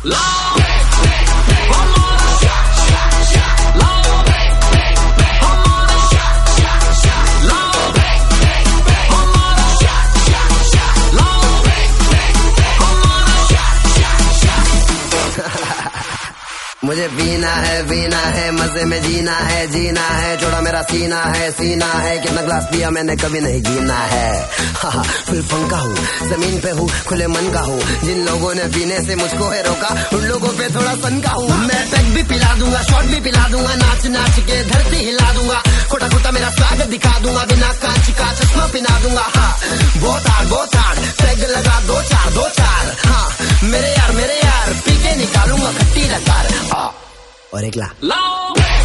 मुझे पीना है मजे में जीना है जोड़ा मेरा सीना है कितना ग्लास पिया मैंने कभी नहीं गिना है। हाँ फुल फंका हूँ जमीन पे हूँ खुले मन का हूँ जिन लोगों ने पीने से मुझको है रोका उन लोगों पे थोड़ा सन का हूँ। मैं पैक भी पिला दूंगा शॉट भी पिला दूंगा नाच नाच के धरती हिला दूंगा खोटा खोटा मेरा स्वागत दिखा दूंगा बिना कांच का चश्मा पिला दूंगा। हाँ बहुत हार्ड पैग लगा दो चार हाँ मेरे यार पी के निकालूंगा खट्टी लकार और एक ला